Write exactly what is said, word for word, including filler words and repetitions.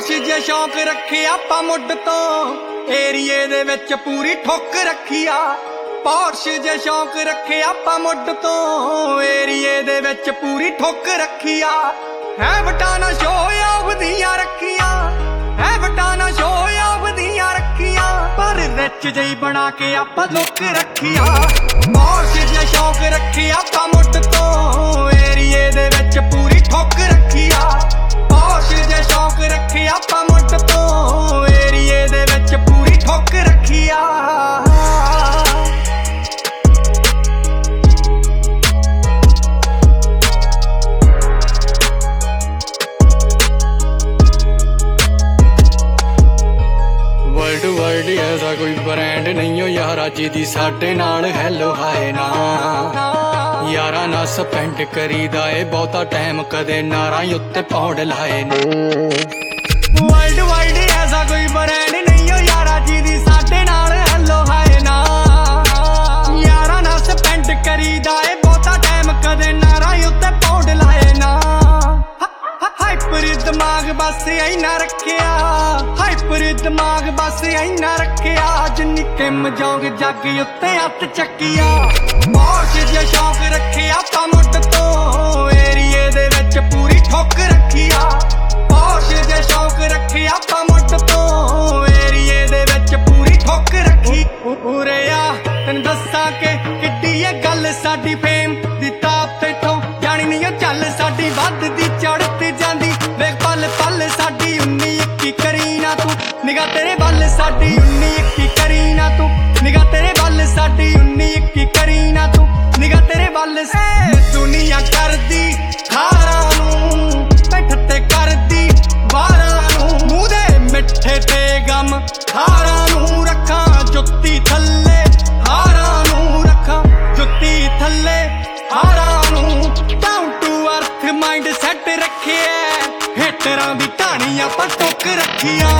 ਪੌਰਸ਼ ਜੇ ਸ਼ੌਕ ਰੱਖੇ ਆਪਾਂ ਮੁੱਢ ਤੋਂ, ਏਰੀਏ ਦੇ ਵਿੱਚ ਪੂਰੀ ਠੁੱਕ ਰੱਖੀ ਆ। ਪੌਰਸ਼ ਜੇ ਸ਼ੌਕ ਰੱਖੇ ਆਪਾਂ ਮੁੱਢ ਤੋਂ, ਏਰੀਏ ਦੇ ਵਿੱਚ ਪੂਰੀ ਠੁੱਕ ਰੱਖੀ ਆ। ਹੈ ਵਟਾਣਾ ਸ਼ੋ ਆਫ ਦੀਆਂ ਰੱਖੀਆਂ, ਹੈ ਵਟਾਣਾ ਸ਼ੋ ਆਫ ਦੀਆਂ ਰੱਖੀਆਂ, ਪਰ ਰਿਚ ਜਿਹੀ ਬਣਾ ਕੇ ਆਪਾਂ ਲੁੱਕ ਰੱਖੀਆਂ। ਪੌਰਸ਼ ਜੇ ਸ਼ੌਕ ਰੱਖੇ ਆਪਾਂ ਮੁੱਢ ਤੋਂ, ਏਰੀਏ ਦੇ ਵਿੱਚ ਪੂਰੀ ਠੁੱਕ ਰੱਖੀ ਆ। ਪੌਰਸ਼ ਜੇ ਸ਼ੌਕ ਰੱਖੇ ਆਪਾਂ ਮੁੱਢ ਤੋਂ, ਏਰੀਏ ਦੇ ਵਿੱਚ ਪੂਰੀ ਠੁੱਕ ਰੱਖੀ ਆ। ਵਰਲਡ ਵਰਲਡ ਐਸਾ ਕੋਈ ਬ੍ਰਾਂਡ ਨਹੀਂ ਹੋ ਯਾਰਾ ਜਿਹਦੀ ਸਾਡੇ ਨਾਲ ਹੈਲੋ ਹਾਏ ਨਾ। ਯਾਰਾਂ ਨਾਲ ਸਪੈਂਡ ਕਰੀਦਾ ਏ ਬਹੁਤਾ ਟਾਈਮ, ਕਦੇ ਨਾਰਾਂ ਉੱਤੇ ਪੌਂਡ ਲਾਏ ਨੇ। ਵਰਲਡ ਵਰਲਡ ਐਸਾ ਕੋਈ ਬ੍ਰਾਂਡ ਨਹੀਂ ਹੋ ਯਾਰਾ ਜਿਹਦੀ ਸਾਡੇ ਨਾਲ ਹੈਲੋ ਹਾਏ ਨਾ। ਯਾਰਾਂ ਨਾਲ ਸਪੈਂਡ ਕਰੀਦਾ ਏ ਬਹੁਤਾ ਟਾਈਮ, ਕਦੇ ਨਾਰਾਂ ਉੱਤੇ ਪੌਂਡ ਲਾਏ ਨਾ। ਹਾਈਪਰ ਦਿਮਾਗ ਬਸ ਇੰਨਾ ਰੱਖਿਆ, ਹਾਈਪਰ ਦਿਮਾਗ ਬਸ ਇੰਨਾ ਰੱਖਿਆ, ਜਿੰਨੀ ਕਿਮ ਜੋਗ ਜੱਗ ਉੱਤੇ ਹੱਥ ਚੱਕਿਆ। ਪੌਰਸ਼ ਜੇ ਸ਼ੌਕ ਰੱਖੇ ਆਪਾਂ ਮੁੱਢ ਤੋਂ, ਏਰੀਏ ਦੇ ਵਿੱਚ ਪੂਰੀ ਠੁੱਕ ਰੱਖੀ ਆ। ਪੌਰਸ਼ ਜੇ ਸ਼ੌਕ ਰੱਖੇ ਆਪਾਂ ਮੁੱਢ ਤੋਂ, ਏਰੀਏ ਦੇ ਵਿੱਚ ਪੂਰੀ ਠੁੱਕ ਰੱਖੀ। ਉਰੇ ਆ ਤੈਨੂੰ ਦੱਸਾਂ ਕਿ ਕਿੱਡੀ ਏ ਗੱਲ ਸਾਡੀ ਫੇਮ ਦੀ, ਤਾਪ ਤੇਥੋਂ ਜਾਣੀ ਨਹੀਂ ਉਹ ਚੱਲ ਸਾਡੀ ਵੱਧਦੀ ਚੜ੍ਹਤ ਜਾਂਦੀ। ਵੇਖ ਪਲ ਪਲ ਸਾਡੀ ਉੱਨੀ ਇੱਕੀ ਕਰੀ ਨਾ ਤੂੰ, ਨਿਗਾਹ ਤੇਰੇ ਵੱਲ ਸਾਡੀ ਉੱਨੀ ਇੱਕੀ ਕਰੀ ਨਾ ਤੂੰ, ਨਿਗਾਹ ਤੇਰੇ ਵੱਲ ਸਾਡੀ ਉੱਨੀ ਇੱਕੀ ਕਰੀ ਨਾ ਤੂੰ, ਨਿਗਾਹ ਤੇਰੇ ਵੱਲ। ਸੇ ਦੁਨੀਆ ਕਰਦੀ ਖਾਰਾਂ ਨੂੰ, ਪਿੱਠ ਤੇ ਕਰਦੀ ਵਾਰਾਂ ਨੂੰ, ਮੂੰਹ ਦੇ ਮਿੱਠੇ ਤੇ ਗਮ ਹਾਰਾਂ ਨੂੰ, ਰੱਖਾਂ ਜੁੱਤੀ ਥੱਲੇ ਹਾਰਾਂ ਨੂੰ, ਰੱਖਾਂ ਜੁੱਤੀ ਥੱਲੇ ਹਾਰਾਂ ਨੂੰ। Down to earth mind set ਰੱਖਿਆ, ਹਿੱਟਰਾਂ ਦੀ ਢਾਣੀ ਆਪਾਂ ਟੁੱਕ ਰੱਖੀਆਂ।